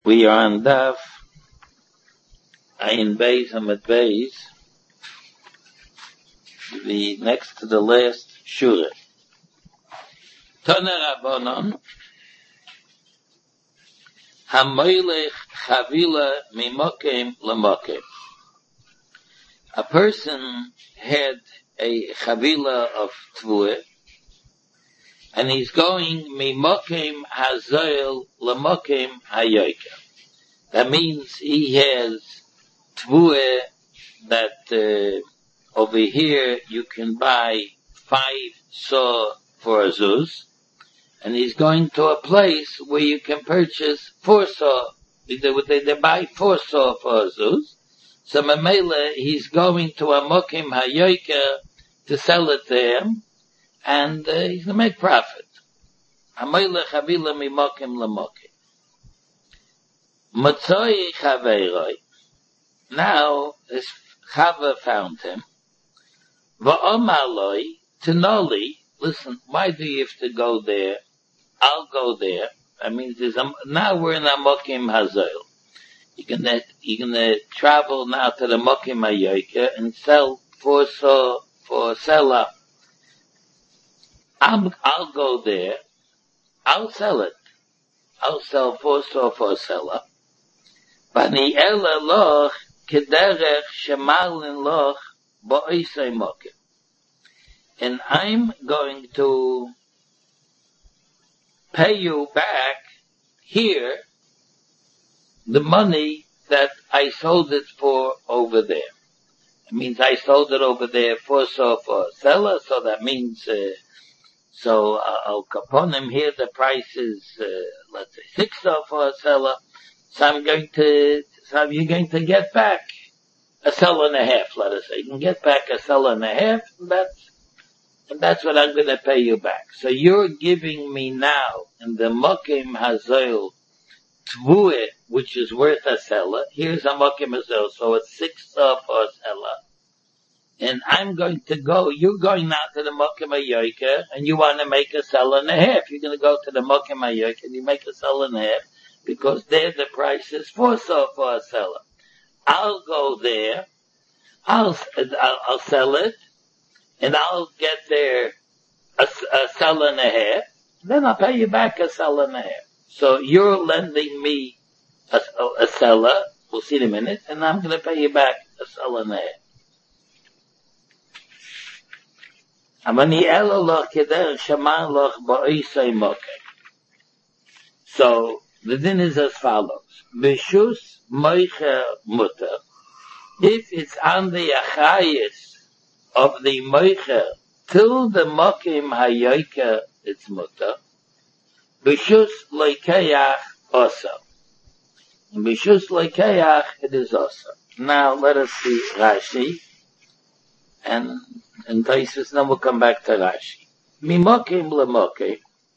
We are on Daf Ayin Beis Hamad Beis, the next to the last Shura. Tana Rabbanon Hamoilech Chavila Mimokim Lamokim. A person had a Chavila of Tvua, and he's going Mimokim Hazoil Lamokim Hayoika. That means he has Tvua that over here you can buy 5 saw for a zuz, and he's going to a place where you can purchase 4 saw. They buy 4 saw for a zuz. So Mamela, he's going to a Mokim Hayoika to sell it there, and he's going to make profit. Hamoilech Chavila Mimokim Lamokim. Motzoi Chaveiroi. Now, his Chava found him. Va'omaloi, Tenoli, listen, why do you have to go there? I'll go there. That means now we're in a Mokim Hazoil. You're gonna travel now to the Mokim Hayoika and sell for seller. I'll go there. I'll sell it. I'll sell for seller. Bani ela loch kederech shemalin loch ba'isay mokim. And I'm going to pay you back here the money that I sold it for over there. It means I sold it over there for seller, so that means, so I'll upon him here the price is, let's say 6 for a seller. So you're going to get back a cell and a half, let us say. You can get back a cell and a half, and that's what I'm going to pay you back. So you're giving me now in the Mokim Hazoil Tvua, which is worth a seller. Here's a Mokim Hazoil, so it's 6 for a seller. And you're going now to the Mokim Hayoika, and you want to make a cell and a half. You're going to go to the Mokim Hayoika, and you make a cell and a half, because there the price is 4 for a seller. I'll go there, I'll sell it, and I'll get there a cell and a half, then I'll pay you back a cell and a half. So you're lending me a seller, we'll see in a minute, and I'm going to pay you back a cell and a half. So the din is as follows. Bishus moicher mutter. If it's on the achayis of the moicher till the mokim hayoika, it's mutter. Bishus loikayach also. Bishus loikayach, it is also. Now let us see Rashi. And Taisus, then we'll come back to Rashi. Mimokim lemokim.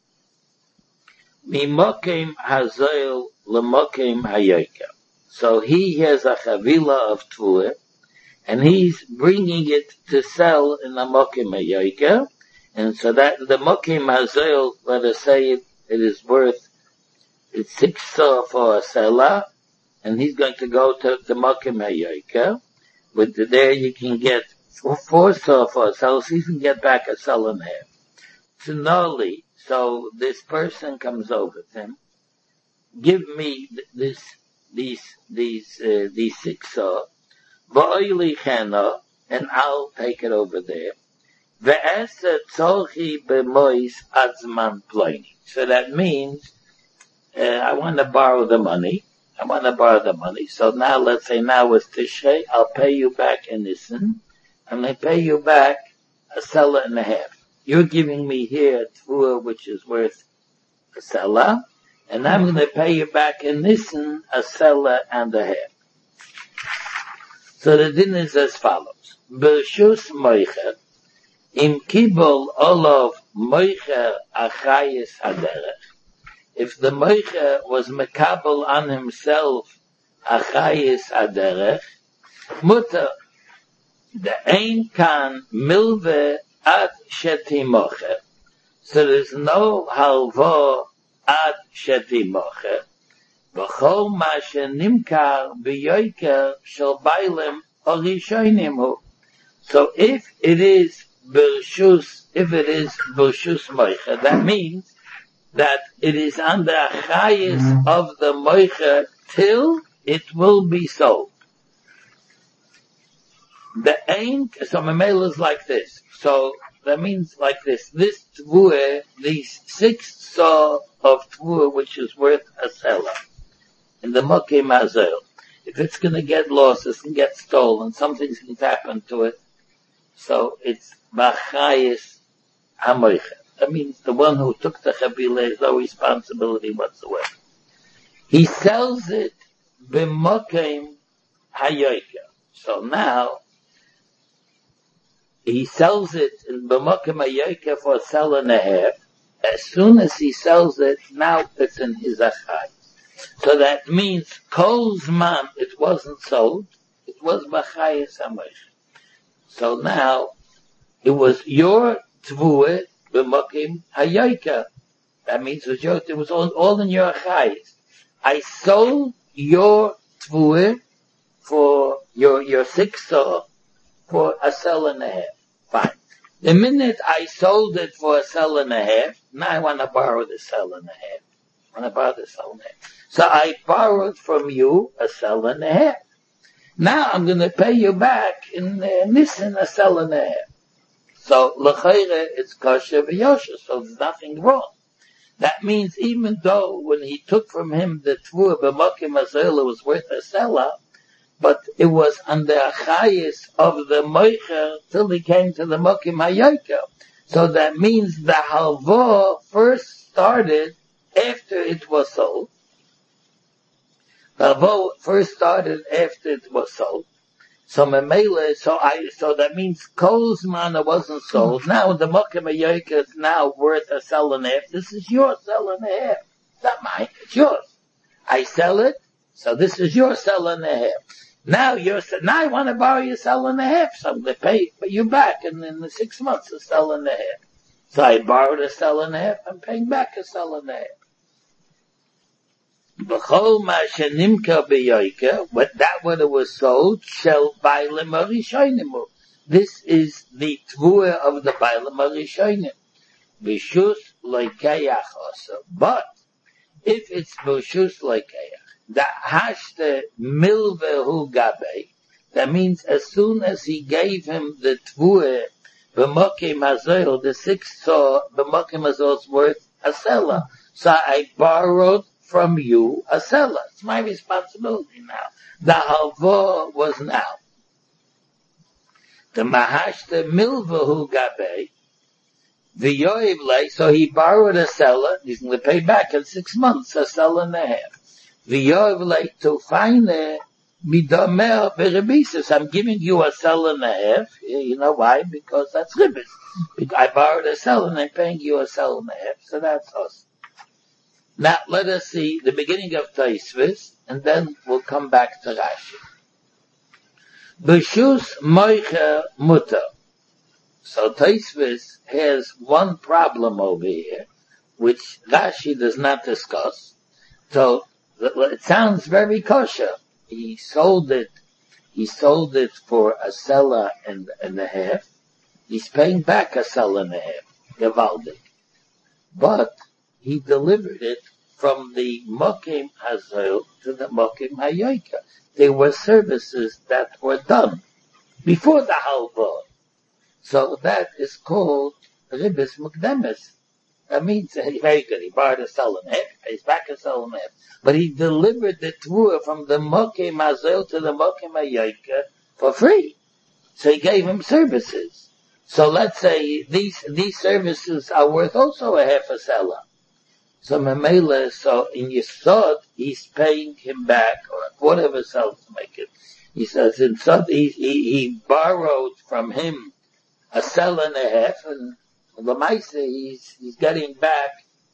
Mimokim hazoil lemokim hayoika. So he has a chavila of tvua, and he's bringing it to sell in the mokim hayoika, and so that the mokim hazoil, let us say it is worth, it's 6 saw for a seller, and he's going to go to the mokim hayoika, but there you can get 4 saw for a seller, so you can get back a cell and a half. Tnoli. So this person comes over to him, give me these 6 saw, va'oili chena, and I'll take it over there. Ve'eset tzolchi b'mois adzman ploini. So that means, I want to borrow the money. So now, let's say now it's Tishrei, I'll pay you back in Nisan, and I pay you back a seller and a half. You're giving me here a tvua which is worth a seller, and I'm going to pay you back in Nisan a seller and a half. So the din is as follows. B'shus moicher, im kibol olav moicher achayis haderech. If the moicher was mekabel on himself achayis haderech, mutter, the ein kan milve ad shetimocher. So there's no halva ad shetimocher. V'chol ma shenimkar b'yoiker shel bailem orishonim hu. So if it is Bershus Moicha, that means that it is under Achayis of the Moicha till it will be sold. The aim, so Mamela is like this. So that means like this. This Tvua, these 6 saw of Tvua, which is worth a seller, in the Mokim Hazel. If it's going to get lost, it's going to get stolen, something's going to happen to it. So it's Bachayis HaMoicha. That means the one who took the Chabila has no responsibility whatsoever. He sells it b'mokim hayoika. So now, he sells it in b'mokim hayoika for $1.50. As soon as he sells it, now it's in his achai. So that means kol zman it wasn't sold, it was b'chayis hamoicha. So now, it was your tvua b'mokim hayoika. That means it was all in your achayis. I sold your tvua for your 6 saw for $1.50. Fine. The minute I sold it for $1.50, now I want to borrow the $1.50. So I borrowed from you $1.50. Now I'm going to pay you back in Nisan $1.50. So l'chayre it's kosher v'yosher, so there's nothing wrong. That means even though when he took from him the tvua b'mokim hazel was worth $1, but it was under achayis of the moicher till he came to the mokim hayoika. So that means the halva first started after it was sold. The halva first started after it was sold. So memele, so that means kol zman wasn't sold. Now the mokim hayoika is now worth $1.50. This is your $1.50. It's not mine. It's yours. I sell it. So this is your $1.50. Now I want to borrow your $1.50. So I'm going to pay you back in the 6 months $1.50. So I borrowed $1.50. I'm paying back $1.50. B'chol ma shenimka b'yoika, when it was sold, shel bailem harishonim. This is the tvua of the bailem harishonim. B'shus loikayach also. But, if it's b'shus loikayach, the hashte milvehu gabe, that means as soon as he gave him the tvua, b'mokim hazel, the 6 saw, b'mokim hazel's worth $1. So I borrowed from you $1. It's my responsibility now. The halva was now. The mahashta milvahu gabe, the yoivle, so he borrowed $1. He's going to pay back in 6 months $1.50. The yoivle to find midamer berebisis. I'm giving you $1.50. You know why? Because that's ribis. I borrowed $1 and I'm paying you $1.50. So that's us. Now, let us see the beginning of Taisvis, and then we'll come back to Rashi. B'shus moicha muta. So Taisvis has one problem over here, which Rashi does not discuss. So, it sounds very kosher. He sold it for $1.50. He's paying back $1.50. Gewaldig. But, he delivered it from the Mokim Hazel to the Mokim Hayoika. There were services that were done before the halva. So that is called Ribis Mukdemis. That means very good. He borrowed $1.50, pays back $1.50. But he delivered the tvua from the Mokim Hazel to the Mokim Hayoika for free. So he gave him services. So let's say these services are worth also $0.50. So Mamela, so in Yesod, he's paying him back, or whatever sells to make it. He says in Yesod, he borrowed from him $1.50, and Lamaisa, he's getting back,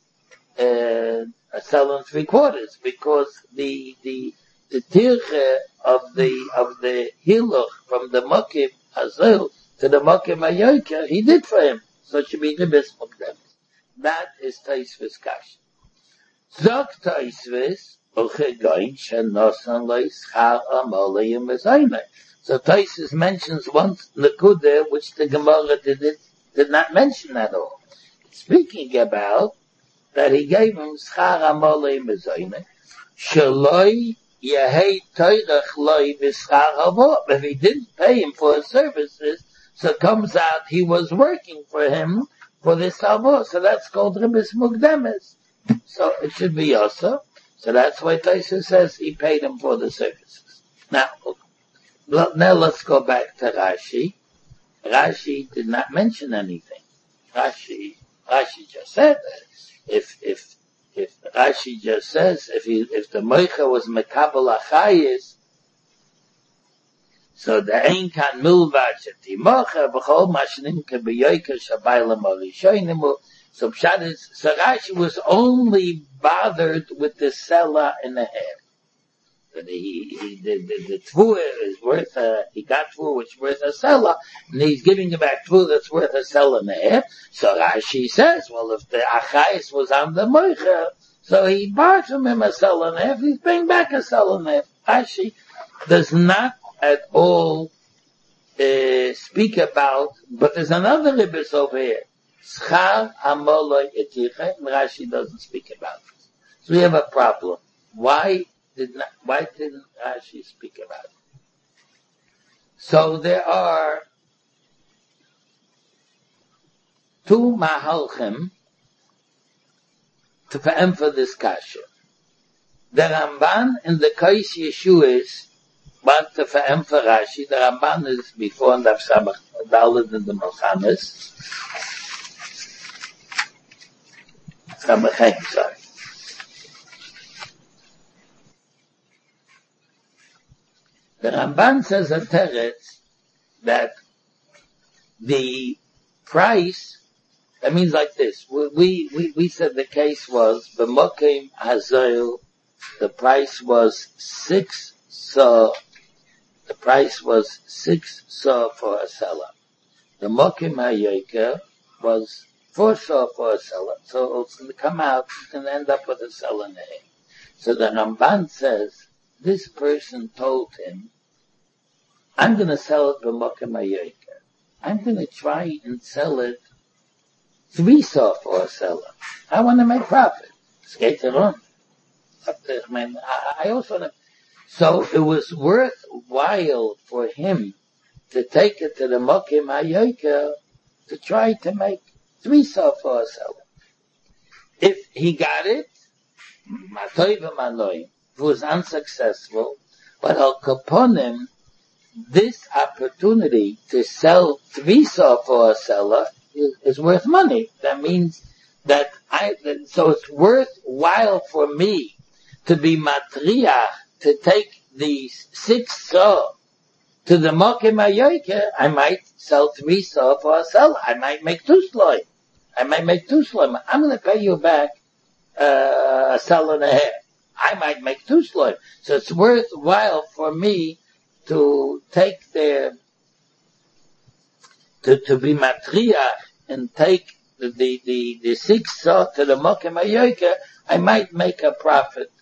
$1.75, because the tirche of the hiluch from the Mokim Hazel to the Mokim Hayoika, he did for him. So it should be the best of them. That is Taisvis Kash. Zog Taisvis, So Taisus mentions one Nakuda which the Gemara did not mention at all. Speaking about that he gave him Schar Amalei Mezoyne, Shaloi Yehei Toirach Loi B'Schar Havo. If he didn't pay him for his services, so it comes out he was working for him for this Havo. So that's called Ribis Mukdemes. So it should be also. So that's why Taisa says he paid him for the services. Now let's go back to Rashi. Rashi did not mention anything. Rashi just said that if Rashi just says if the Moicha was Mekabel Achayis, so the Ein Kan Milvad Shetimocha B'chol Mashnim Kebeyoyka Shabayla Marishoinimu. So Rashi was only bothered with the Sela and the hair. But the Tvua is worth he got Tvua which is worth a Sela, and he's giving back Tvua that's worth a Sela and a half. So Rashi says, well, if the Achais was on the Moicha, so he bought from him a Sela and a half, he's paying back a Sela and a half. Rashi does not at all speak about, but there's another Ribbis over here. Schar Amoloi Eticha, and Rashi doesn't speak about it. So we have a problem. Why didn't Rashi speak about it? So there are two Mahalchim to for this kasha. The Ramban and the Kais Yeshuas want to for Rashi. The Ramban is before and Daf Samach Daled in the Melchanes. Sorry. The Ramban says at Teretz that the price, that means like this, we said the case was, B'mokim Hazoil, the price was 6 sa, the price was 6 sa for a seller. The Mokim HaYoker was 4 sa for a seller. So it's going to come out and end up with a seller name. So the Ramban says, this person told him, I'm going to sell it b'mokem hayoker. I'm going to try and sell it 3 sa for a seller. I want to make profit. Skate on. I also want to. So it was worthwhile for him to take it to the mokem hayoker to try to make 3 sa for a seller. If he got it, matoy v'manoy, it was unsuccessful, but al kaponim, this opportunity to sell 3 sa for a seller is worth money. That means that so it's worthwhile for me to be matriach, to take these 6 sa to the mokem hayoker. I might sell 3 sa for a seller. I might make 2 sloim. I'm going to pay you back a seller and a half. I might make 2 sloim. So it's worthwhile for me to take their, to be matriach and take the 6 sa to the mokem hayoker. I might make a profit.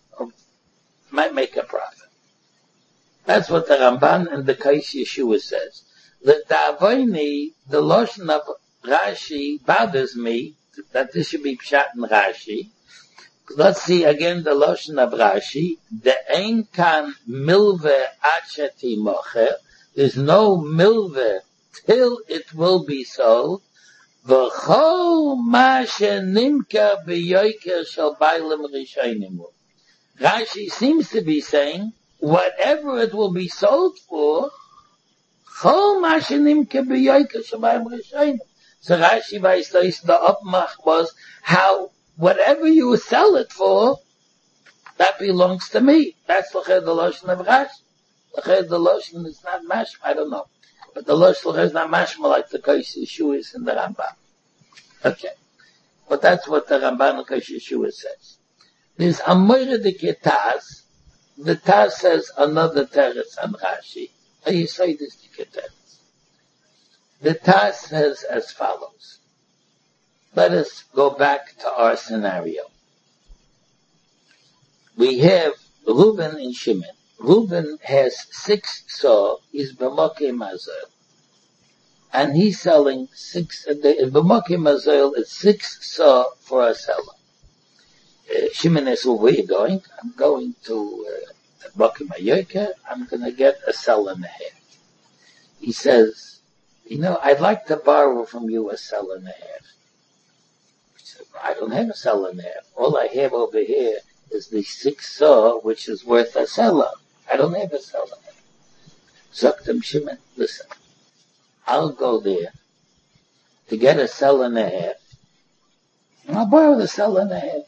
That's what the Ramban and the Kais Yeshua says. The Avoini, the Loshen of Rashi bothers me, that this should be Pshat in Rashi. Let's see again the Loshen of Rashi. The Ein Kan Milve Acheti Mocher. There's no Milve till it will be sold. V'chol ma shenimka b'yoker shel bailim rishonim. Rashi seems to be saying, whatever it will be sold for, chol ma shenimka b'yoker shel bailim rishonim. So Rashi Vaistais, the upmach was how whatever you sell it for, that belongs to me. That's the Loshen of Rashi. The Loshen is not mashma, I don't know. But the Loshen is not mashma like the Kais Yeshua is in the Rambam. Okay. But that's what the Ramban and Kais Yeshua says. There's Amoyre de Ketaz. The Taz says another teretz on Rashi. How you say this to Ketaz? The Taz says as follows. Let us go back to our scenario. We have Reuben and Shimon. Reuben has 6 saw, is b'mokeh mazel. And he's selling 6, in b'mokeh mazel, it's 6 saw for a seller. Shimon says, well, where are you going? I'm going to b'mokeh mayoka, I'm gonna get a cell and a half. He says, I'd like to borrow from you a cell and a half. He said, I don't have a cell and a half. All I have over here is the 6 saw, which is worth a seller. I don't have a cell and a half. Zoktem Shimon, listen, I'll go there to get a cell and a half, and I'll borrow the cell and a half.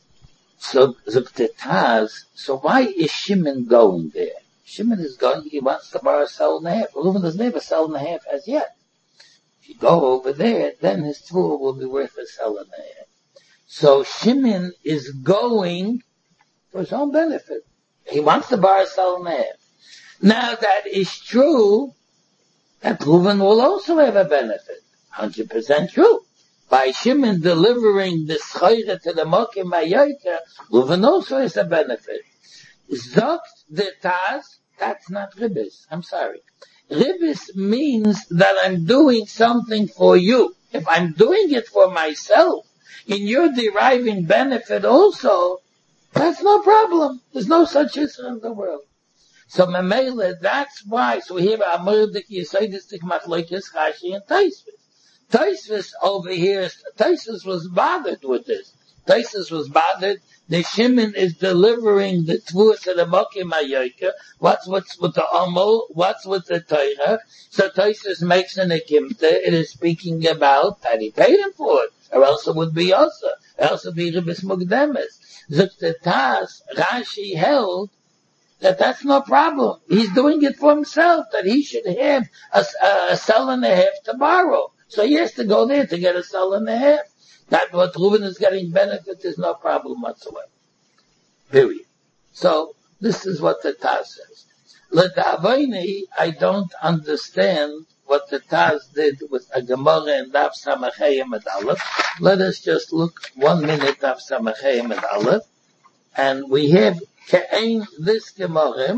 So Taz, so why is Shimon going there? Shimon is going, he wants to borrow a cell and a half. Reuben doesn't have a cell and a half as yet. If you go over there, then his tool will be worth a cell and a half. So Shimon is going for his own benefit. He wants to borrow a cell and a half. Now that is true, that Reuben will also have a benefit. 100% true. By Shimon delivering the schayre to the Mokim Mayoka, Reuven also has a benefit. Zogt the Taz, that's not Ribbis. I'm sorry. Ribbis means that I'm doing something for you. If I'm doing it for myself, and you're deriving benefit also, that's no problem. There's no such issue in the world. So Mamela, that's why. So here, Amurdik Yisayistik Machlokes Rashi and Taisvis. Taisvis over here, Taisvis was bothered with this. Taisvis was bothered. The Shimon is delivering the Tvua to the Mokim Mayoka. What's with the Amol? What's with the Torah? So Taisvis makes an Akimta. It is speaking about that he paid him for it, or else it would be also. Else it would be Ribbis Mugdemis. Zuktetas, Rashi held that that's no problem. He's doing it for himself, that he should have a cell and a half to borrow. So he has to go there to get a cell and a half. That what Reuben is getting benefit is no problem whatsoever. Period. So this is what the Taz says. L'da'avaini, I don't understand what the Taz did with a Gemara and Daf Samachayim and Aleph. Let us just look 1 minute Daf Samachayim and Aleph. And we have Ke'ein this Gemara,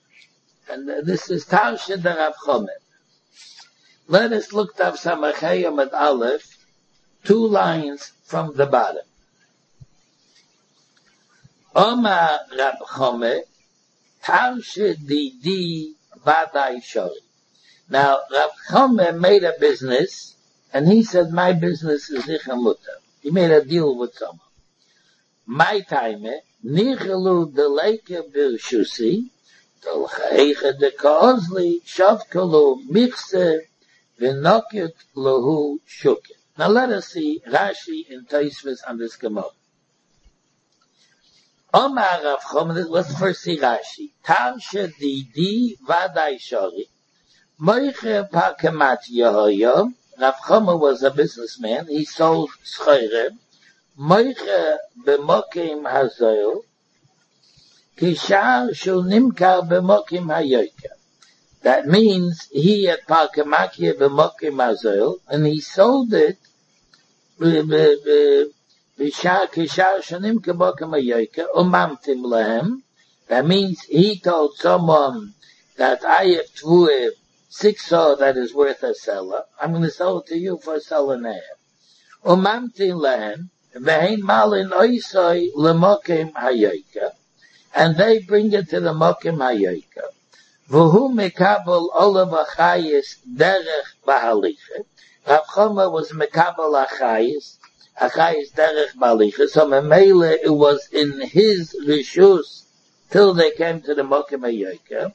and this is Tarsha de Rav Chomer. Let us look Daf Samachayim and Aleph, 2 lines from the bottom. Omar Rav Chomer, Tarsha Didi Vadai Shori. Now, Rav Chomer made a business, and he said, my business is Nichamuta. He made a deal with someone. My time, Nichalu de Leike Birshusi, Tol Chaiche de Kozli, Shavkalu Michse, Vinokit Lahu Shuket. Now let us see Rashi in Taisvis on this Gemara. Omar Rav Chomer, let's first see Rashi. Tarsha Didi Vadai Shori. Moiche Pakemat Yehoyom. Rav Chomer was a businessman. He sold schayre. Moiche b'mokim hazoil. Kishar shul nimkar b'mokim hayoyka. That means he had Pakemakia b'mokim hazoil, and he sold it kishar shul nimkar b'mokim hayoyka umamtim lehem. That means he told someone that I have 6 saw that is worth a seller. I'm going to sell it to you for a seller and a half. Umamtin lehem, ve'ein malin oisoi lemokim hayoyka, and they bring it to the mokim hayoyka. V'hu mekabel olav achayis derech ba'halicha. Rav Chomer was mekabel achayis derech ba'halicha. So memele it was in his rishus till they came to the mokim hayoyka.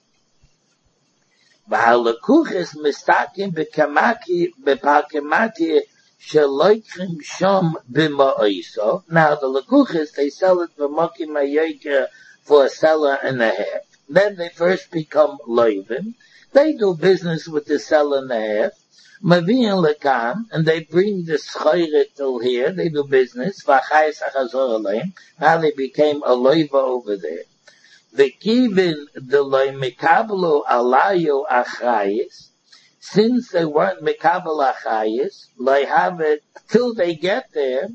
V'halakuches mistakim b'kamaki b'pakemati sheloikim shom b'ma'oiso. Now the lakuches, they sell it for mokim hayoyka for a seller and a half. Then they first become loivim. They do business with the seller and a half. Mavi'in lekam, and they bring the schayre till here. They do business. V'achayis achazor aleim. Now they became a loiva over there. The kivin the loy mekabelu alayu achayis, since they weren't mekabel achayis, loy have it till they get there.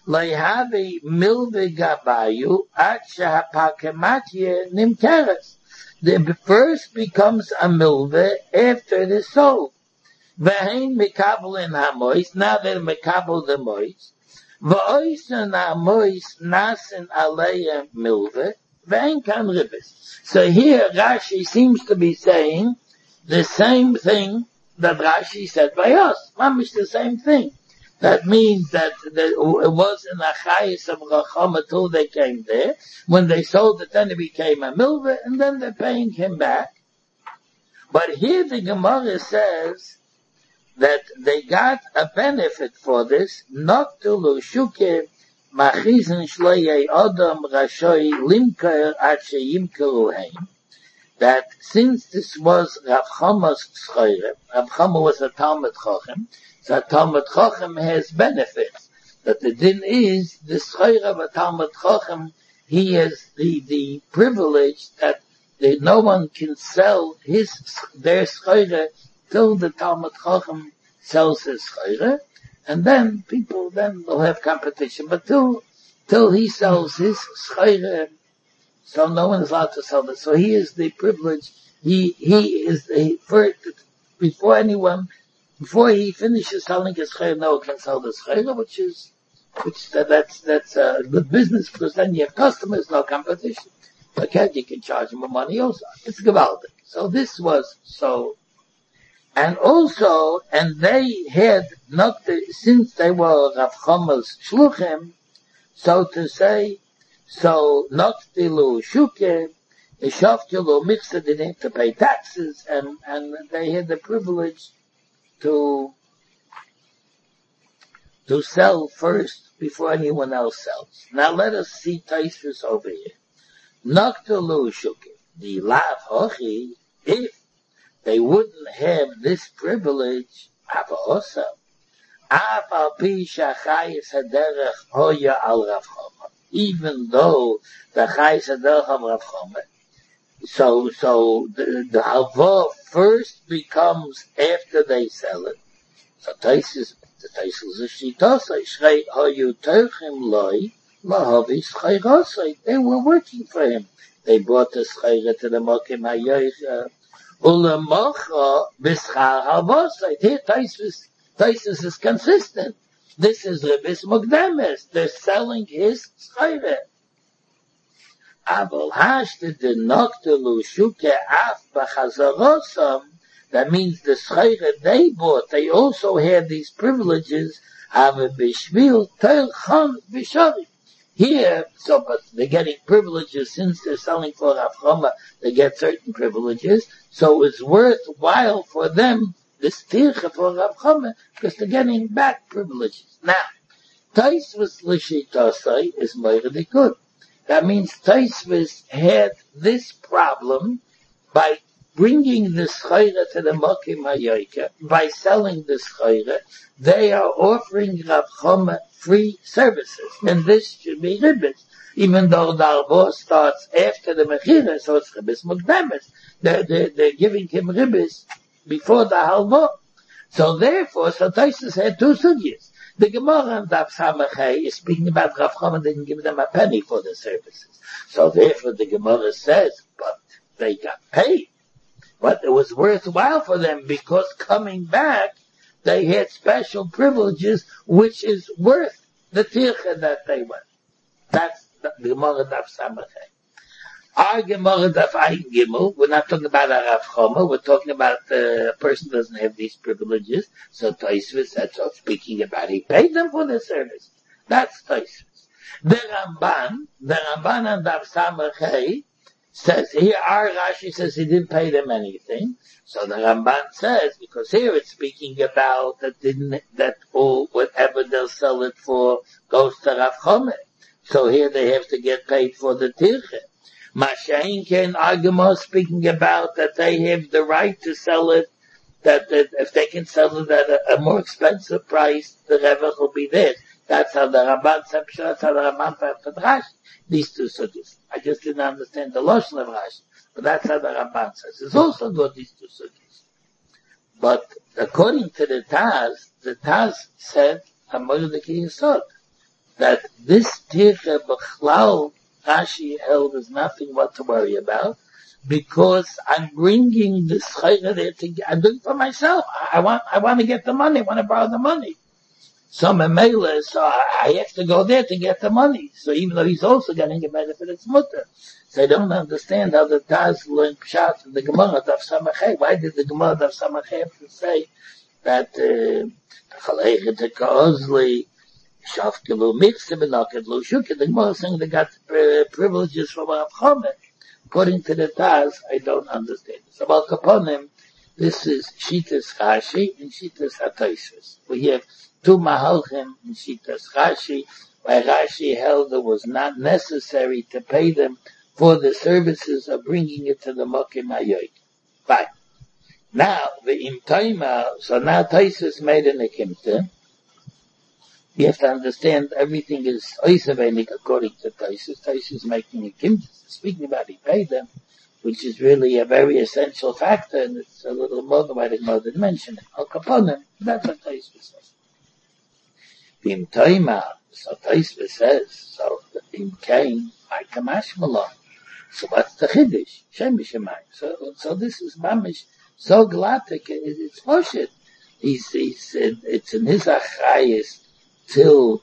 Leihavi milve gabayu at shahapakamatye nimkeres. The first becomes a milve after it is sold. Ve'hein mikabel in hamois, now they're mikabel the mois. V'oisen hamois nasin aleya milve, ve'hein kan ribis. So here Rashi seems to be saying the same thing that Rashi said by us. Mamish the same thing. That means that it was in a chayis of Racham until they came there. When they sold it, then it became a milva, and then they're paying him back. But here the Gemara says that they got a benefit for this, not to lushuke machizin shleyei adam rashoi limker at sheyimkeru heim. That since this was Rav Chama's schayre, Rav Chama was a Talmud Chacham, so a Talmud Chacham has benefits. That the din is, the schayre of a Talmud Chacham, he has the privilege that no one can sell their schayre till the Talmud Chacham sells his schayre, and then people will have competition. But till he sells his schayre, so no one is allowed to sell this. So he is the privilege. He is the first, before he finishes selling his schayre, no one can sell the schayre, that's a good business, because then you have customers, no competition. Okay, you can charge more money also. It's gewaldig. So this was so. And they had since they were Rav Chama's shluchim, so to say, so not tilu shuke, the shaftilu mixed it in to pay taxes, and they had the privilege to sell first before anyone else sells. Now let us see Taisvis over here. Not tilu shuke, the lav hochi, if they wouldn't have this privilege, avosa, af al pi shachayis haderech hoya al Rav Chama. Even though the chayis haderech of Rav Chama, so the halva first becomes after they sell it. So the Taisus is shitasa shrei hoyu teuchim loy lahavis chayrasai. They were working for him. They brought the schayra to the mokim hayoich. Ulamacha b'schar halvosai. Here Taisus is consistent. This is Rebis Mukdemes. They're selling his schayre. Aval hashte de noktelu shuke af b'chazarosam. That means the schayre they bought, they also had these privileges. Ave b'shvil tel chan b'shari. Here, but they're getting privileges since they're selling for Rav Chama. They get certain privileges, so it's worthwhile for them this tircha for Rav Chama because they're getting back privileges. Now, Taisvis l'shitasai is moiredi good. That means Taisvis had this problem by bringing the schayre to the mokim hayoika, by selling the schayre. They are offering Rav Chama free services, and this should be ribbis. Even though the arbo starts after the mechira, so it's ribbis mukdemes. They're giving him ribbis before the halvo. So therefore, Taisus had two sugyas. The Gemara and Daf Samachei is speaking about Rav Chama didn't give them a penny for the services. So therefore the Gemara says, but they got paid. But it was worthwhile for them because coming back, they had special privileges, which is worth the tircha that they went. That's the Gemara Daf Samachei. Our Gemara Daf Ayin Gimel, we're not talking about a Rav Chama, we're talking about a person who doesn't have these privileges. So Taisvis said, so speaking about he paid them for the service. That's Taisvis. The Ramban and Daf Samachei says, here our Rashi says he didn't pay them anything. So the Ramban says, because here it's speaking about that all, whatever they'll sell it for goes to Rav Chama. So here they have to get paid for the tircha. Mashain Ken Agama speaking about that they have the right to sell it, that if they can sell it at a more expensive price, the revach will be theirs. That's how the Ramban said, that's how the Ramban said Rashi. These two sugis. I just didn't understand the Lashon of Rashi, but that's how the Ramban says. It's also got these two sugis. But according to the Taz said, Amor the Yisod. that this Tircha B'chlal, Rashi held is nothing what to worry about, because I'm bringing the Schayra there I'm doing it for myself. I want to get the money, I want to borrow the money. So Memela, so I have to go there to get the money. So even though he's also getting a benefit, it's mutter. So I don't understand how the Taz learned Pshat in the Gemara Daf Samachay. Why did the Gemara Daf Samachay have to say that Chalechet Kozli Shafkelu Mitzvah Benakadlu Shukah? The Gemara is saying they got privileges from Rav Chomet. According to the Taz, I don't understand. So Al Kaponim, this is Shitas Rashi and Shitas HaTosfos. We have two Mahalchim in Shitas Rashi, where Rashi held it was not necessary to pay them for the services of bringing it to the Mokim HaYoik. Fine. Now, the Imtaima, so now Tosfos made an Ekimta. You have to understand everything is Oisavenik according to Tosfos. Tosfos is making a Ekimta, speaking about he paid them, which is really a very essential factor, and it's a little more than why the Gemara didn't mention it. Al Kaponim, that's what Tosfos says. Im Toima, so Tosfos says, so Im Kain, I Kamash Malon. So what's the Chiddush? Shem B'Shemayim. So this is Mamish, so glatik, it's Moshe. It's in his Achayis till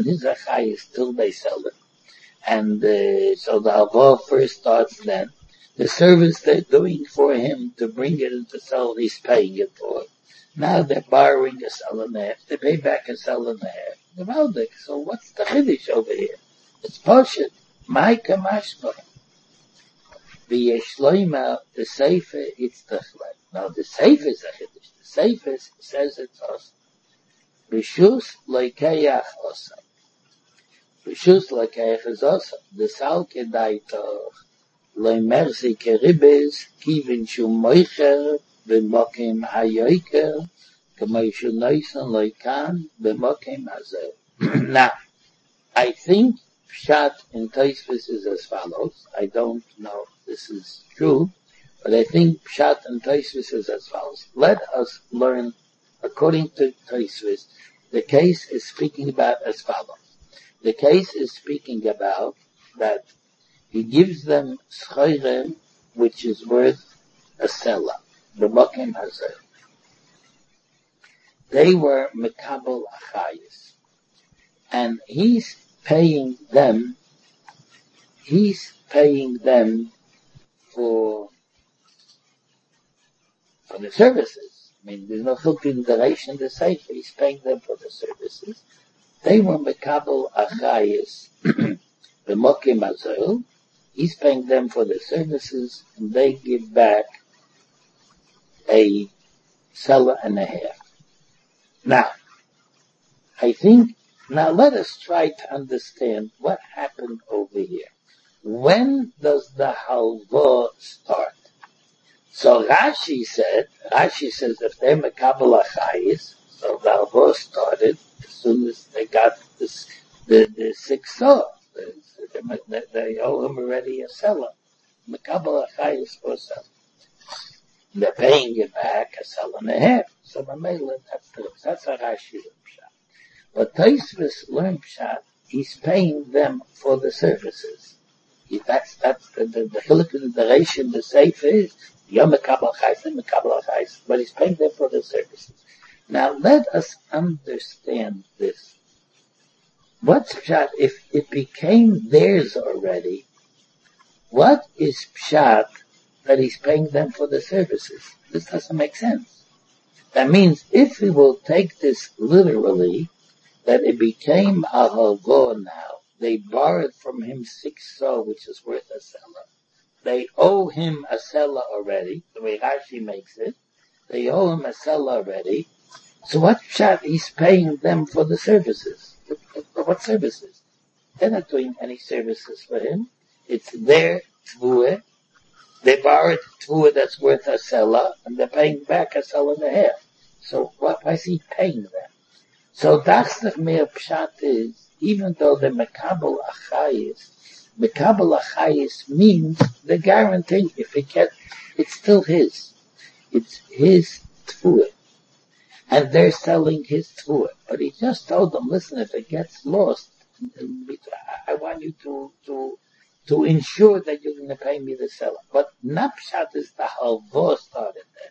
they sell it. And, so the Alva first starts then. The service they're doing for him to bring it and to sell, he's paying it for. Now they're borrowing a cell and a half. They pay back a cell and a half. The Valdik. So what's the Chiddush over here? It's Poshet. My Kamashba. The Yeshloima, the Sefer, it's the Chleb. Now the Sefer is a Chiddush. The Sefer says it's us. B'shus loikeach osam. B'shus loikeach is osam. The Sal Kedaitoch. Loimerzi keribes, kivin shu moicher, b'mokim hayoiker, k'may shu noisan loikan, b'mokim hazer. Now, I think Pshat in Tosfos is as follows. I don't know if this is true, but I think Pshat in Tosfos is as follows. Let us learn, according to Tosfos, the case is speaking about as follows. The case is speaking about that he gives them schayre, which is worth a selah. The Mokim Hazer. They were Mekabel Achayis. And he's paying them for the services. I mean, there's no chiluk in the Reish and the Sefer. He's paying them for the services. They were Mekabel Achayis. The Mokim Hazer. He's paying them for the services, and they give back a seller and a half. Now let us try to understand what happened over here. When does the halva start? So Rashi says if they're Mekabel Achayis, so the halva started as soon as they got the 6 saw. They owe him already a seller. Mekabel Achayis for a seller. They're paying it back a seller and a half. So that's a Rashi Pshat. But Tosfos learned Pshat, he's paying them for the services. That's the chiluk in the Reish and the Sefer is Yom Mekabel Achayis, but he's paying them for the services. Now let us understand this. What's Pshat? If it became theirs already, what is Pshat that he's paying them for the services? This doesn't make sense. That means if we will take this literally, that it became a halva now, they borrowed from him 6 saw, which is worth a seller. They owe him a seller already, the way Rashi makes it. They owe him a seller already. So what Pshat? He's paying them for the services. What services? They're not doing any services for him. It's their tvua. They borrowed tvua that's worth a seller, and they're paying back a seller and a half. So why is he paying them? So that's the mere Pshat is, even though they're Mekabel Achayis means the guarantee. If it gets, it's still his. It's his tvua. And they're selling his tvua. But he just told them, listen, if it gets lost, I want you to ensure that you're going to pay me the seller. But Napshat is the halva started there.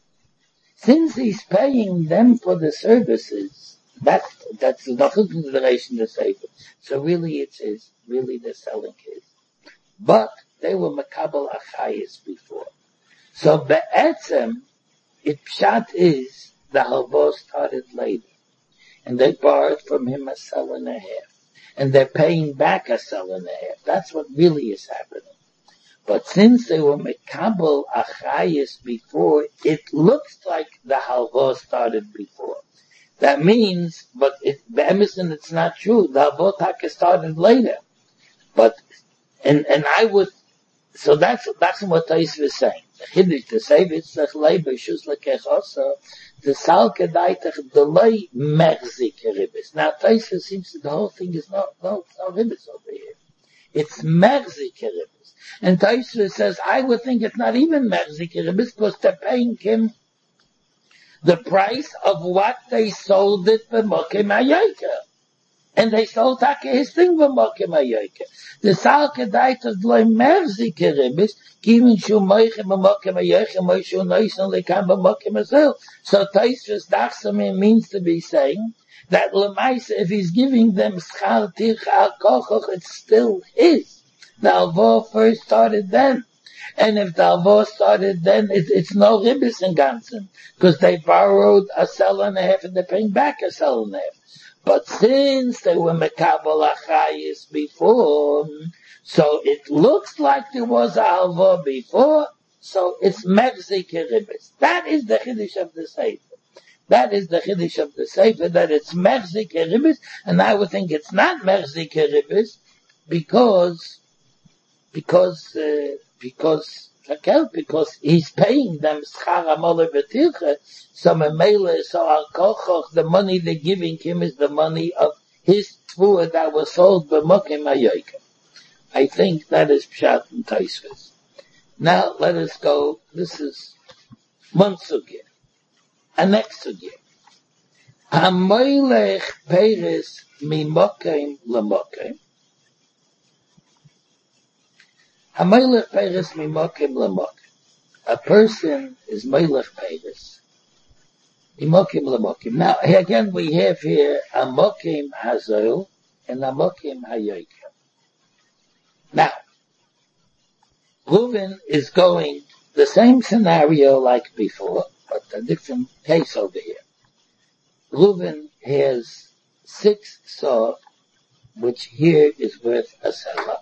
Since he's paying them for the services, that's not a consideration to save it. So really really the selling is. But they were Makabal Achayis before. So Be'etzem, it pshat is, the halva started later. And they borrowed from him a sell and a half. And they're paying back a sell and a half. That's what really is happening. But since they were Mekabel Achayis before, it looks like the halva started before. That means, but Emerson, it's not true. The halva taka started later. But, and I would, so that's what Tais was saying. The Chiddush, the Seivitz, the Chleiber, Shus Lekechosa, the Salke Daitach, delay Merzik Ribis. Now Tais seems that the whole thing is no Ribis over here. It's Merzik Ribis. And Taisva says, I would think it's not even Merzik Ribis because they're paying him the price of what they sold it for Mokim Hayoika. And they sold Taka his thing for Mokim Hayoika. The Salke Daitach Dloi Merzik Ribis, Given Shu Moichem Mokim Hayoika, Moishu Noisan Lekam Mokim Hazel. So Taisva's Dachsamim means to be saying that Lemaisa, if he's giving them Schar Tirch Al Kochoch, it's still his. The Alvor first started then. And if the Alvor started then, it's no Ribbis in Gansen. Because they borrowed a sell and a half and they're paying back a sell and a half. But since they were Mekabel Achayis before, so it looks like there was a Alvor before, so it's Merzik Ribbis. That is the Chiddush of the Sefer. That is the Chiddush of the Sefer, that it's Merzik Ribis, and I would think it's not Merzik Ribis, because he's paying them Schar HaMoler B'Tircha, so Memele, so Al Kochoch, the money they're giving him is the money of his Tvua that was sold B'Mokim Hayoika. I think that is Pshat and Taisvis. Now let us go, this is one sugya. A next sugya. Hamoilech Peres Mimokim L'Mokim. Hamoilech Peres Mimokim L'Mokim. A person is Moilech Peres Mimokim L'Mokim. Now again we have here a Mokim Hazoil and a Mokim Hayoika. Now, Reuven is going the same scenario like before, but a different case over here. Reuven has 6 saw, which here is worth a seller.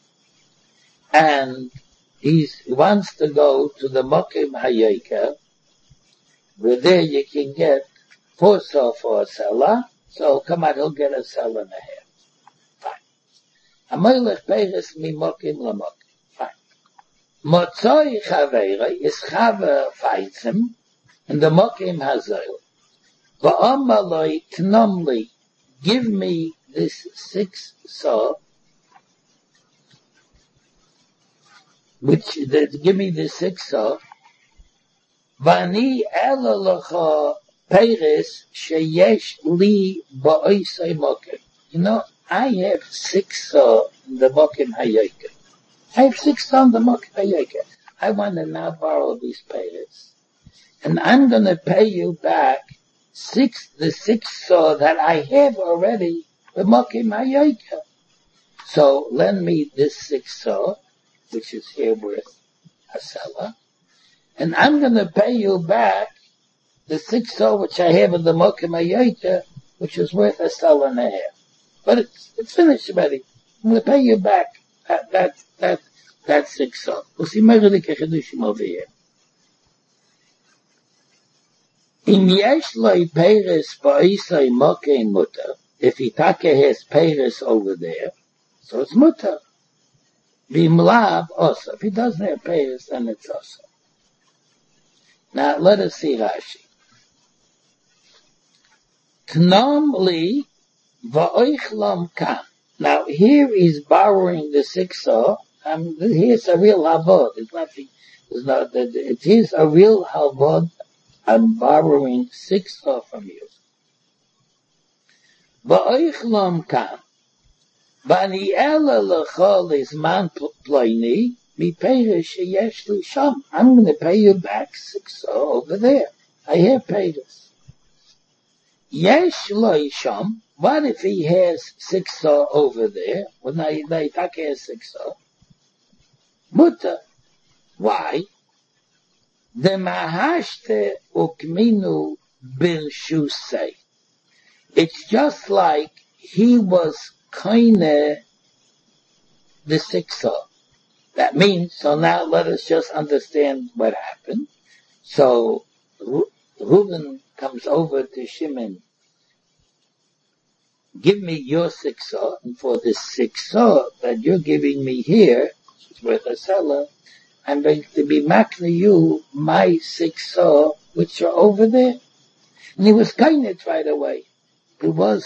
And he wants to go to the Mokim Hayoika, where there you can get 4 saw for a seller, so come on, he'll get a seller and a half. Hamoilech Peres Mimokim L'Mokim. Fine. Motzoi Chaveira is Chava Feitzim, and the Mokim Hazoil. Va'amaloi Tnomli, give me this 6 saw, give me this 6 saw, Vani Ela L'cha Peres Sheyesh Li Ba'oisei Mokim. You know, I have 6 saw in the Mokim Hayoika. I have 6 saw in the Mokim Hayoika. I want to now borrow these Peres. And I'm going to pay you back the 6 saw that I have already, the Mokim Hayoika. So lend me this 6 saw, which is here worth a seller. And I'm going to pay you back the 6 saw which I have in the Mokim Hayoika, which is worth a seller and a half. But it's finished already. I'm going to pay you back that 6 saw. We'll see Meredith Kechidushim over here. Im yesh loy Peres ba'isai Mokim mutter, if he has Peres over there, so it's mutter. V'im lav also. If he doesn't have Peres, then it's also. Now let us see Rashi. Knom li va'oichlam kam. Now here he's borrowing the 6 saw. Here's a real havod. It is a real havod. I'm borrowing 6 saw from you. Va'oichlam kam. Vani ela lechol is man ploini, mi peiris sheyesh li sham. I'm going to pay you back 6 over there. I have paid us. Yesh lo sham. What if he has 6 over there? When I tak has 6 mutter. Why? The mahashte ukminu bin shusei. It's just like he was kinda the 6. That means, so now let us just understand what happened. So, Reuben comes over to Shimon, give me your 6, and for this 6 that you're giving me here, which is worth a seller, I'm going to be makna you my 6 which are over there. And he was kinda right away. It was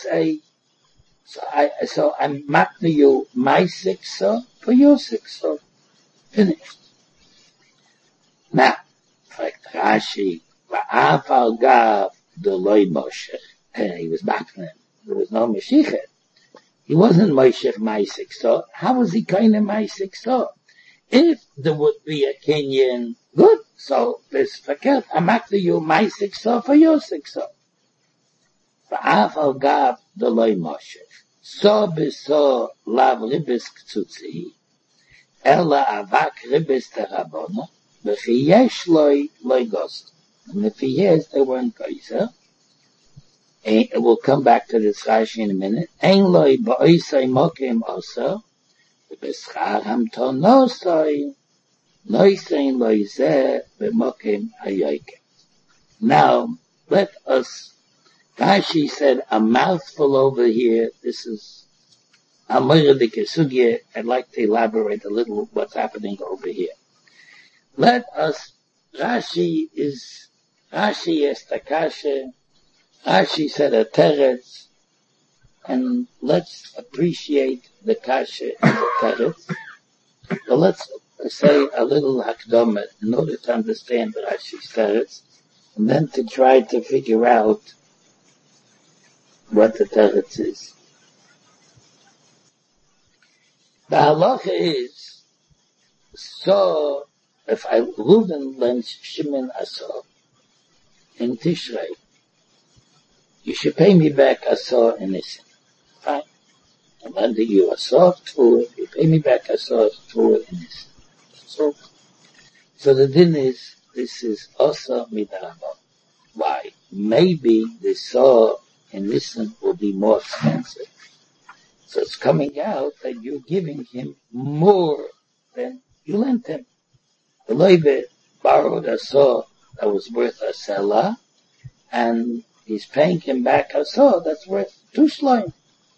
so I'm makna you my 6 for your 6. Finished. Now, like Rashi, Va'afal Gav, the Loi Moshech, he was makna. There was no Meshichet. He wasn't Moshech my 6. How was he kinda my 6? If there would be a Kenyan, good. So this verkehrt, I'm makna you my 6 for your 6. Va'afal Gav, the Loi Moshech. So beso lav ribis ktsutzi, ela avak ribis terabona, v'chi yesh loi gos. And if he has, they weren't geyser. We'll come back to this Rashi in a minute. Ein loi ba'oisai mokim oso, v'beschar hamtonosai, noisein loi zeh, v'mokim hayoikem. Now, let us Rashi said a mouthful over here. This is Amora de Kesugya. I'd like to elaborate a little what's happening over here. Let us, Rashi is Takasha. Rashi said a teretz, and let's appreciate the kasha and the teretz. But let's say a little hakdama in order to understand Rashi's teretz, and then to try to figure out what the teretz is. The halacha is, so if Reuben lends Shimon Asor in Tishrei, you should pay me back Asor in Nisan. Fine. I'm lending you Asor for it, you pay me back Asor for it in Nisan. So the din is, this is Asor midarabon. Why? Maybe the Asor in Nisan will be more expensive. So it's coming out that you're giving him more than you lent him. The Levi borrowed a saw that was worth a selah, and he's paying him back a saw that's worth 2 shloim.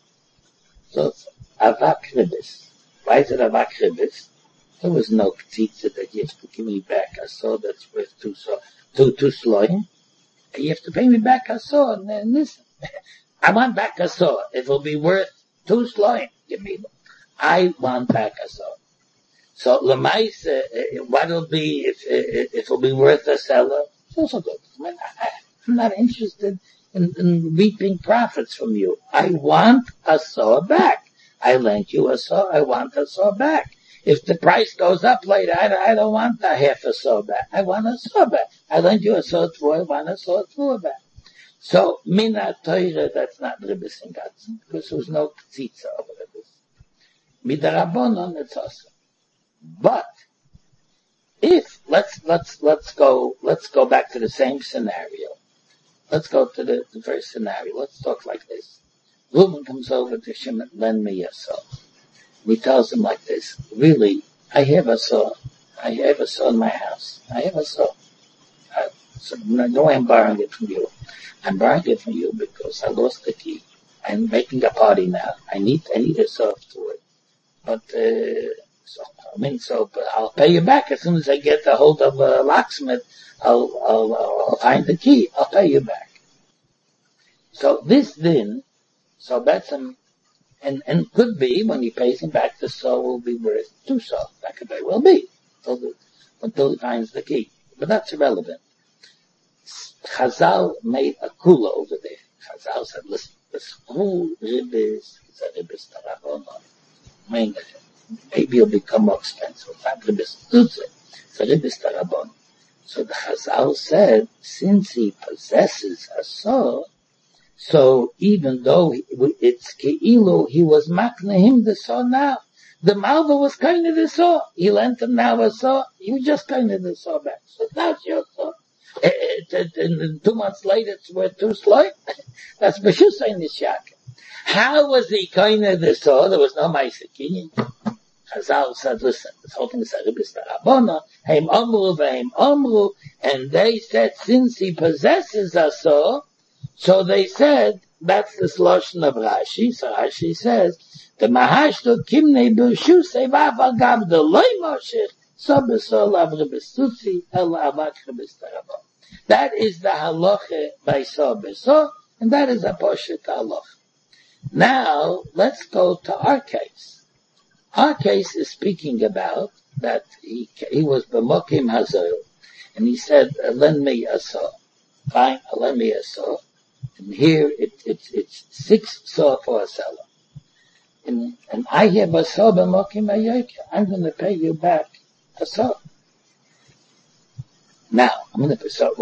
So it's avak ribis. Why is it avak ribis? There was no ktitza that you have to give me back a saw that's worth 2 shloim. You have to pay me back a saw, and then listen. I want back a saw. It will be worth 2 shloim. Give me. I want back a saw. So lemais, what'll be if it'll be worth a seller? It's also good. I'm not interested in reaping profits from you. I want a saw back. I lent you a saw. I want a saw back. If the price goes up later, I don't want a half a saw back. I want a saw back. I lent you a saw through. I want a saw through back. So, mina teure, that's not ribis in Gatzen, because there was no tzitza over ribis. Midarabonon, it's awesome. But, if, let's go back to the same scenario. Let's go to the first scenario. Let's talk like this. Reuben comes over to Shimon, lend me a saw. He tells him like this, really, I have a saw in my house. I have a saw. So, no way I'm borrowing it from you. I'm borrowing it from you because I lost the key. I'm making a party now. I need a saw for it. But, but I'll pay you back as soon as I get a hold of a locksmith. I'll find the key. I'll pay you back. So this then, so that's and could be when he pays him back, the saw will be worth 2 saw. That could very well be until he finds the key. But that's irrelevant. Chazal made a kula over there. Chazal said, listen, the school ribbis is a ribbis tarabona. Maybe it'll become more expensive. It's not ribbis tutze. It's a ribbis tarabona. So the Chazal said, since he possesses a soul, so even though it's Ke'ilu, he was makna him the saw now. The Malva was kind of the saw. He lent him now a saw. He was just kind of the saw back. So now it's your saw. And 2 months later, it's worth 2 sloy. That's B'shus in the Shaka. How was he kind of the saw? There was no Ma'asekin. Chazal said, listen, this whole thing is a ribbis tarabona, heim amru, and they said, since he possesses a saw, so they said, that's the sloshon of Rashi. So Rashi says, the mahashto kimnei b'shusei v'avagav the loy moshech, so b'sol av ribbis tutzi, el avak ribbis tarabona. That is the halacha by saw b'saw, and that is a poshet halacha. Now, let's go to our case. Our case is speaking about that he was b'mokim hazol, and he said, lend me a saw. Fine, lend me a saw. And here it's 6 saw for a seller. And I have a saw b'mokim hayoyka. I'm going to pay you back a saw. Now, I'm going to pay, so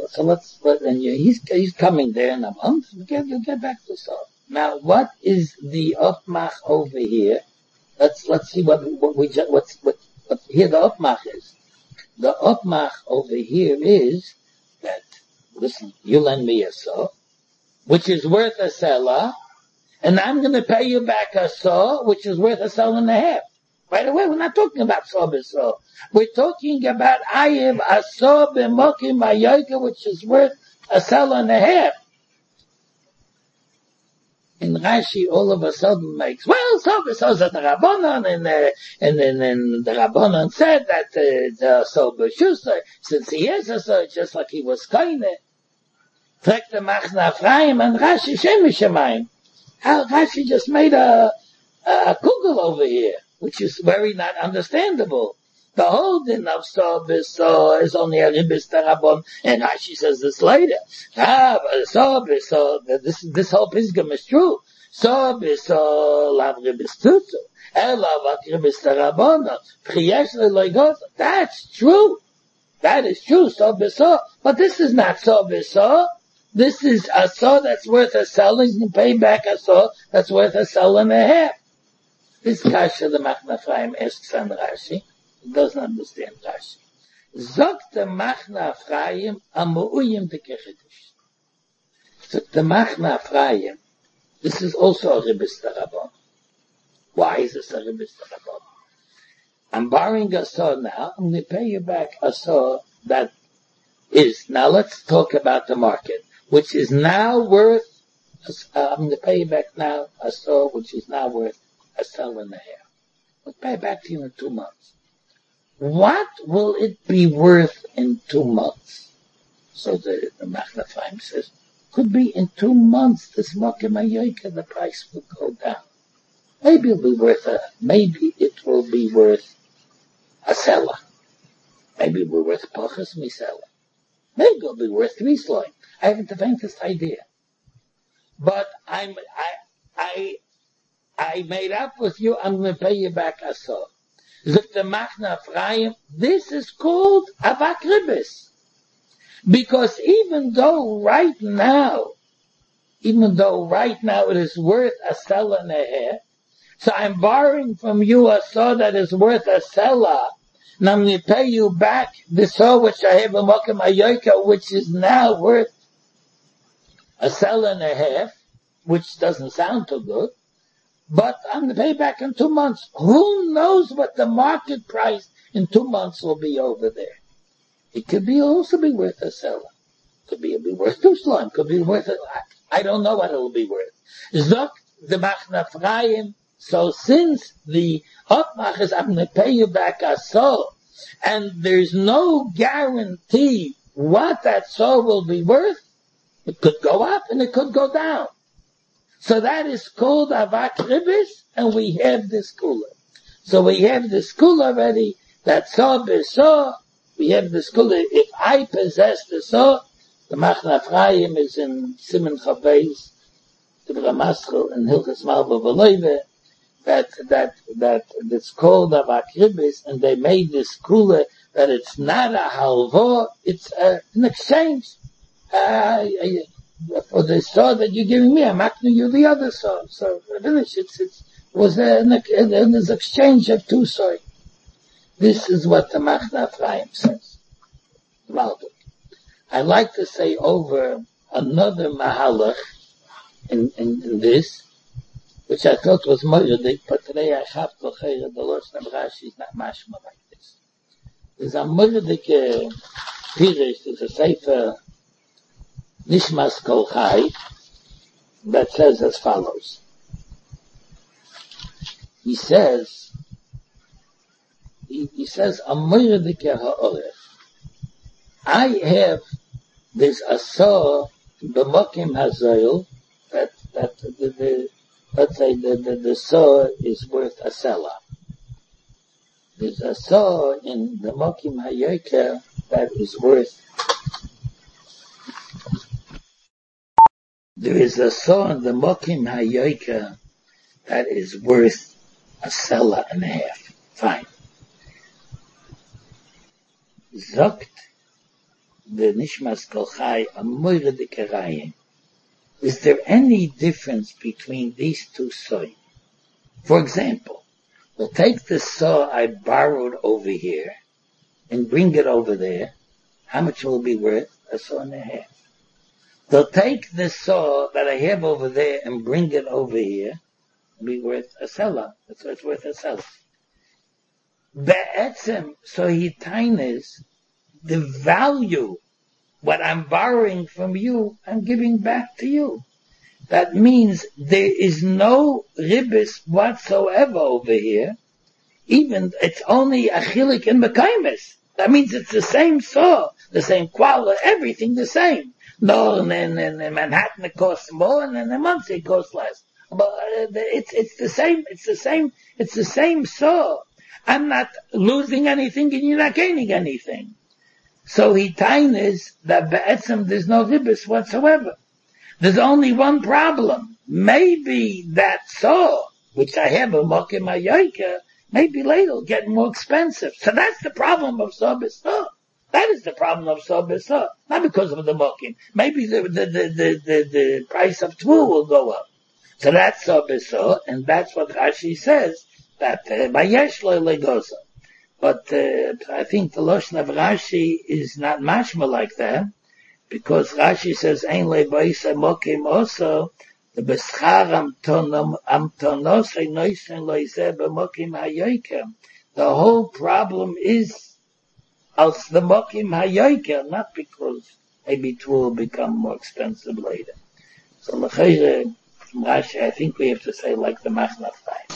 he's coming there, and you'll get back the saw. Now, what is the upmach over here? Let's see what here the upmach is. The upmach over here is that, listen, you lend me a saw, which is worth a seller, and I'm going to pay you back a saw, which is worth a seller and a half. By the way, we're not talking about saw b'saw. We're talking about I have a saw b'mokim hayoyka, which is worth a seller and a half. And Rashi all of a sudden makes, well, so b'saw the Rabbanon, and then the Rabbanon said that the saw b'shus, since he is a saw, just like he was kaine. Fragt the Machna Ephraim and Rashi Shem Shemayim. How Rashi just made a kugel over here, which is very not understandable. The whole din of saw b'saw is only a ribbis tarabon, and Rashi says this later. Saw b'saw, this whole pisgam is true. Saw b'saw lav ribbis tutu, elav ribbis tarabon, priyesh le'loigot. That's true. That is true, saw b'saw. But this is not saw b'saw. This is a saw that's worth a seller. You can pay back a saw that's worth a seller and a half. This kasha the Machna Ephraim asks on Rashi. He doesn't understand Rashi. Zok the Machna Ephraim amu'uyim tekechidush. So the Machna Ephraim, this is also a ribbis tarabon. Why is this a ribbis tarabon? I'm borrowing a saw now. I'm going to pay you back a saw that is, now let's talk about the market, which is now worth, I'm going to pay you back now a saw which is now worth a seller and a half. We'll pay back to you in 2 months. What will it be worth in 2 months? So the Machna Ephraim says, could be in 2 months, this mokim hayoyka, the price will go down. Maybe it will be worth a seller. Maybe it will be worth pachas miseller. Maybe it'll be worth 3 sloy. I haven't the faintest idea. But I made up with you, I'm going to pay you back a saw. Zok the Machna Ephraim, this is called avak ribbis. Because even though right now it is worth a seller and a half, so I'm borrowing from you a saw that is worth a seller, and I'm going to pay you back the saw which I have a mokim hayoyka, which is now worth a seller and a half, which doesn't sound too good, but I'm going to pay back in 2 months. Who knows what the market price in 2 months will be over there? It could also be worth a seller. Could be worth 2 slime. Could be worth I don't know what it'll be worth. Zok the Machna Ephraim. So since the upmach is, I'm going to pay you back a saw, and there's no guarantee what that saw will be worth, it could go up and it could go down. So that is called avak ribbis, and we have this kula. So we have this kula already, that saw b'saw, we have this kula. If I possess the saw, the Machna Ephraim is in Siman Chavez, the Ramaschal in Hilchas Malva V'Loive, that's called a Vakribis, and they made this kula that it's not a halva, it's an exchange. For the saw that you're giving me, I'm asking you the other saw. So finish. It was an exchange of two saw. This is what the Machna Ephraim says. I like to say over another mahalach in this, which I thought was Moedik, but today I have to hear the Lashon of Rashi is not mashma like this. There's a Moedik Pirish, there's a Sefer Nishmas Kol Chai that says as follows. He says, a Moedik Ha'oref. There's a saw, B'mokim Hazoil, let's say the saw is worth a selah. There's a saw in the Mokim Hayoker that is worth. There is a saw in the Mokim Hayoker that is worth a selah and a half. Fine. Zokt the Nishmas Kol Chai a Moedik Erayim. Is there any difference between these two soy? For example, we'll take the saw I borrowed over here and bring it over there. How much will it be worth? A saw and a half. They'll take the saw that I have over there and bring it over here and be worth a selah. That's what it's worth a selah. Be'etzem, so he tines the value. What I'm borrowing from you, I'm giving back to you. That means there is no ribis whatsoever over here. Even, it's only achilik and mekaymes. That means it's the same saw, the same quality, everything the same. No, in Manhattan it costs more, and in Muncie it costs less. But it's the same saw. I'm not losing anything and you're not gaining anything. So he tines that be'etzem there's no ribis whatsoever. There's only one problem. Maybe that saw, which I have a mokim hayoker, maybe later will get more expensive. So that's the problem of saw b'saw. That is the problem of saw b'saw. Not because of the mokim. Maybe the price of tvul will go up. So that's saw b'saw, and that's what Rashi says, that bayesh lo legosa. But I think the Lashon of Rashi is not mashma like that, because Rashi says, Ein le'boisa mokim also, the beschar amtonos noisen loiseh b'mokim hayoker. The whole problem is als the mokim hayoker, not because maybe it will become more expensive later. So l'chayre, Rashi, I think we have to say like the Machna Ephraim.